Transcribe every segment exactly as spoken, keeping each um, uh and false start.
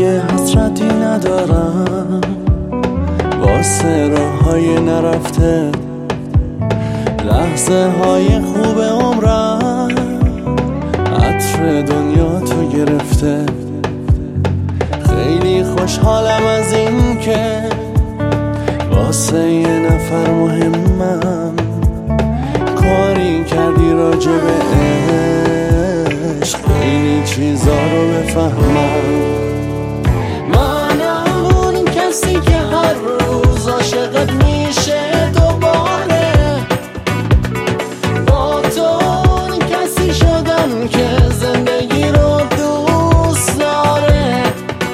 دیگه حسرتی ندارم واسه راه‌های نرفته، لحظه های خوب عمرم عطر دنیا تو گرفته. خیلی خوشحالم از این که واسه یه نفر مهمم، کاری کردی راجع به عشق خیلی چیزا رو بفهمم. منم اون کسی که هر روز عاشقت میشه دوباره، با تو اون کسی شدم که زندگی رو دوست داره.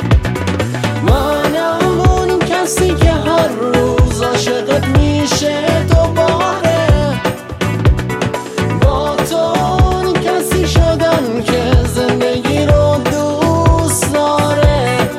منم اون کسی که هر روز عاشقت میشه دوباره، با تو اون کسی شدم که زندگی رو دوست داره.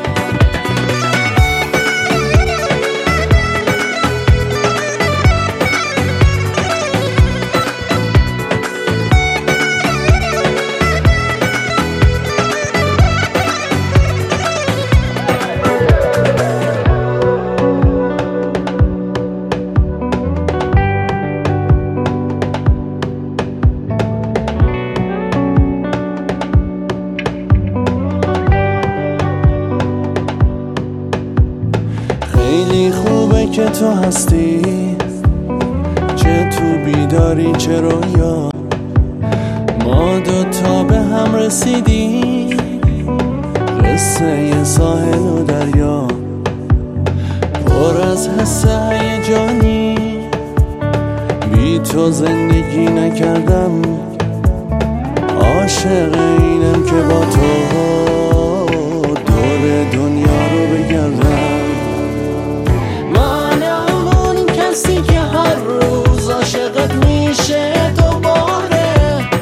خیلی خوبه که تو هستی، چه تو بیداری چه رویا، ما دوتا به هم رسیدیم، قصه یه ساحل و دریا، پر از حس هیجانی. بی تو زندگی نکردم، عاشق اینم که با تو دور دنیا رو بگردم. کسی که هر روز عاشقت میشه دوباره،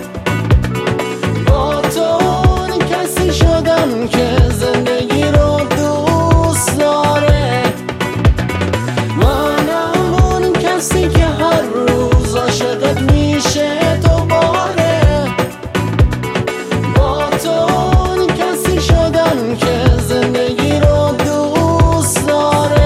با تو اون کسی شدم که زندگی رو دوست داره. منم اون کسی که هر روز عاشقت میشه دوباره، با تو اون کسی شدم که زندگی رو دوست داره.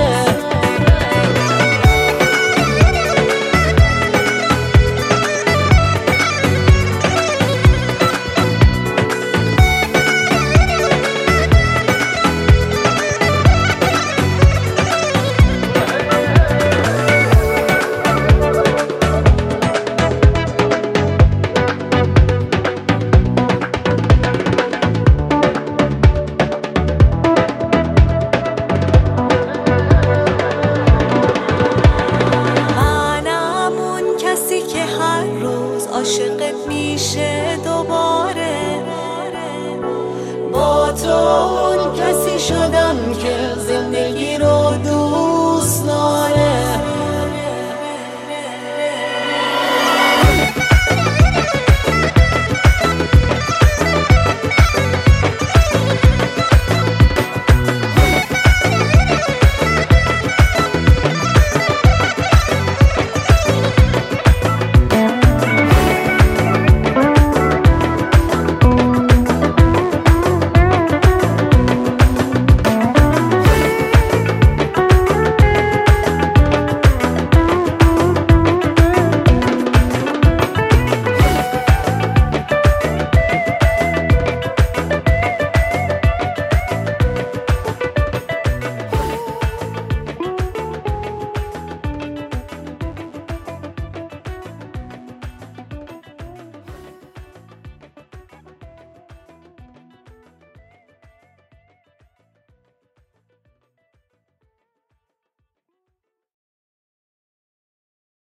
عاشقت میشه دوباره، با تو اون کسی شدم که